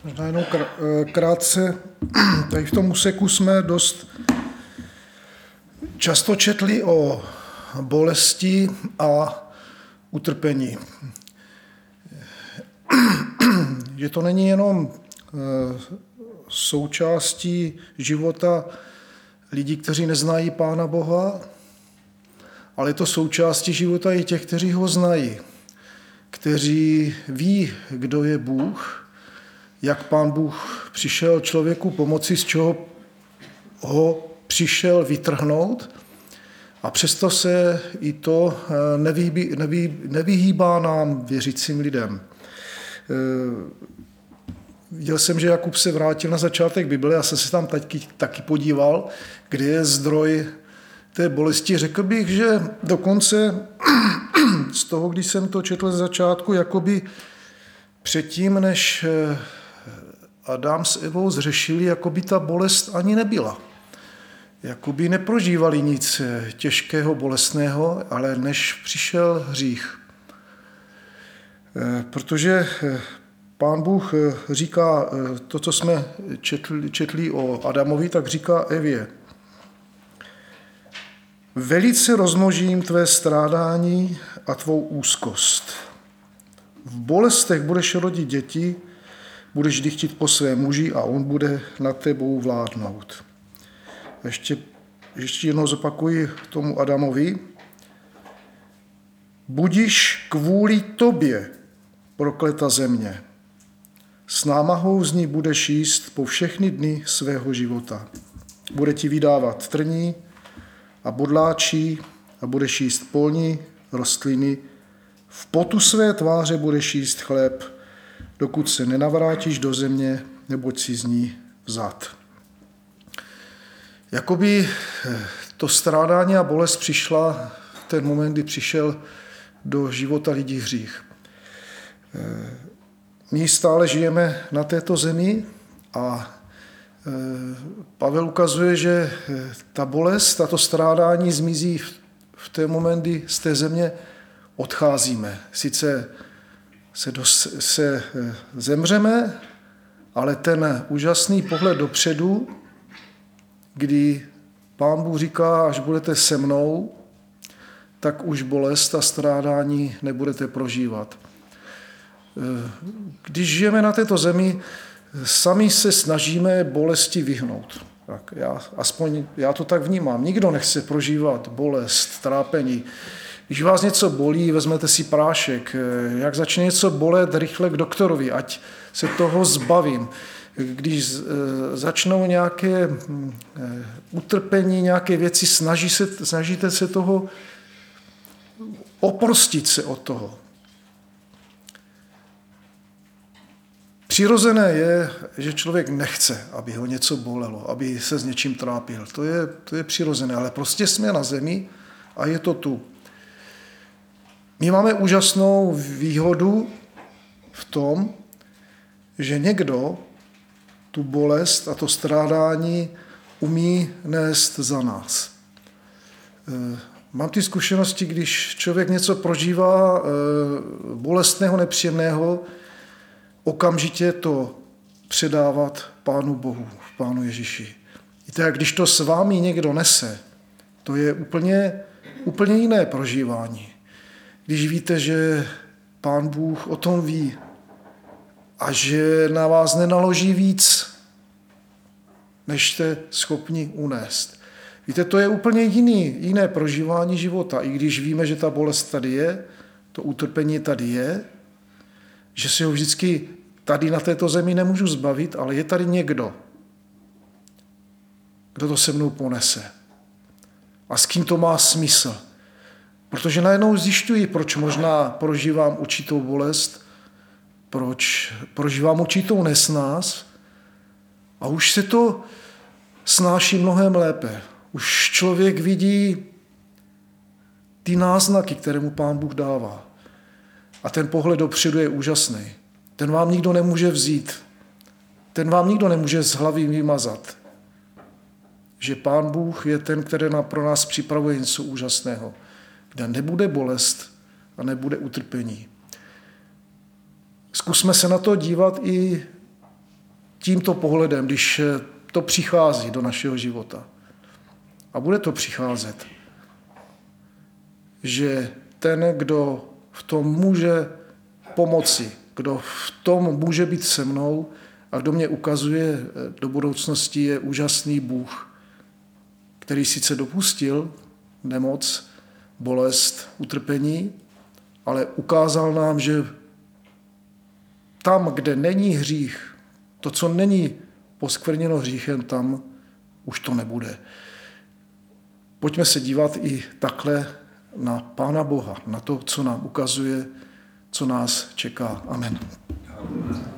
Možná jenom krátce, tady v tom úseku jsme dost často četli o bolesti a utrpení. Že to není jenom součástí života lidí, kteří neznají Pána Boha, ale je to součástí života i těch, kteří ho znají, kteří ví, kdo je Bůh, jak Pán Bůh přišel člověku pomoci, z čeho ho přišel vytrhnout, a přesto se i to nevyhýbá nám, věřícím lidem. Viděl jsem, že Jakub se vrátil na začátek Bible, já jsem se tam taky podíval, kde je zdroj té bolesti. Řekl bych, že dokonce z toho, když jsem to četl z začátku, jakoby předtím, než Adam s Evou zřešili, jakoby ta bolest ani nebyla. Jakoby neprožívali nic těžkého, bolestného, ale než přišel hřích. Protože Pán Bůh říká to, co jsme četli o Adamovi, tak říká Evě: velice rozmnožím tvé strádání a tvou úzkost. V bolestech budeš rodit děti, budeš dychtit po svém muži a on bude nad tebou vládnout. Ještě jednou zopakuji tomu Adamovi. Budiš kvůli tobě prokleta země. S námahou z ní budeš jíst po všechny dny svého života. Bude ti vydávat trní a bodláčí a budeš jíst polní rostliny. V potu své tváře budeš jíst chléb, dokud se nenavrátíš do země, neboť si z ní vzat. Jakoby to strádání a bolest přišla v ten moment, kdy přišel do života lidí hřích. My stále žijeme na této zemi a Pavel ukazuje, že ta bolest, tato strádání zmizí v ten moment, kdy z té země odcházíme. Sice se zemřeme, ale ten úžasný pohled dopředu, kdy Pán Bůh říká, až budete se mnou, tak už bolest a strádání nebudete prožívat. Když žijeme na této zemi, sami se snažíme bolesti vyhnout. Tak já to tak vnímám. Nikdo nechce prožívat bolest, trápení. Když vás něco bolí, vezmete si prášek. Jak začne něco bolet, rychle k doktorovi, ať se toho zbavím. Když začnou nějaké utrpení, nějaké věci, snažíte se toho oprostit se od toho. Přirozené je, že člověk nechce, aby ho něco bolelo, aby se s něčím trápil. To je přirozené, ale prostě jsme na zemi a je to tu. My máme úžasnou výhodu v tom, že někdo tu bolest a to strádání umí nést za nás. Mám ty zkušenosti, když člověk něco prožívá bolestného, nepříjemného, okamžitě to předávat Pánu Bohu, Pánu Ježíši. Víte, jak když to s vámi někdo nese, to je úplně jiné prožívání. Když víte, že Pán Bůh o tom ví a že na vás nenaloží víc, než jste schopni unést. Víte, to je úplně jiné prožívání života. I když víme, že ta bolest tady je, to utrpení tady je, že si ho vždycky tady na této zemi nemůžu zbavit, ale je tady někdo, kdo to se mnou ponese. A s kým to má smysl. Protože najednou zjišťuji, proč možná prožívám určitou bolest, proč prožívám určitou nesnás a už se to snáší mnohem lépe. Už člověk vidí ty náznaky, které mu Pán Bůh dává. A ten pohled dopředu je úžasný. Ten vám nikdo nemůže vzít. Ten vám nikdo nemůže z hlavy vymazat. Že Pán Bůh je ten, který pro nás připravuje něco úžasného. Kde nebude bolest a nebude utrpení. Zkusme se na to dívat i tímto pohledem, když to přichází do našeho života. A bude to přicházet, že ten, kdo v tom může pomoci, kdo v tom může být se mnou a kdo mě ukazuje do budoucnosti, je úžasný Bůh, který sice dopustil nemoc, bolest, utrpení, ale ukázal nám, že tam, kde není hřích, to, co není poskvrněno hříchem, tam už to nebude. Pojďme se dívat i takhle na Pána Boha, na to, co nám ukazuje, co nás čeká. Amen.